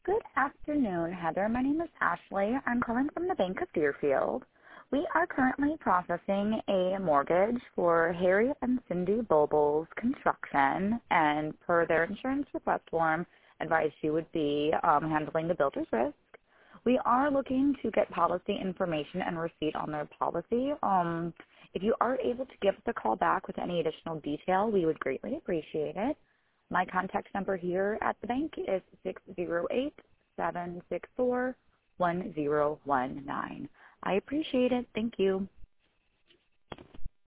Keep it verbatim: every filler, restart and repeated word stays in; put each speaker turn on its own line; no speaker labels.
Good afternoon, Heather. My name is Ashley. I'm calling from the Bank of Deerfield. We are currently processing a mortgage for Harry and Cindy Bobles Construction, and per their insurance request form, advised you would be um, handling the builder's risk. We are looking to get policy information and receipt on their policy. Um, if you are able to give us a call back with any additional detail, we would greatly appreciate it. My contact number here at the bank is six zero eight, seven six four, one zero one nine. I appreciate it. Thank you.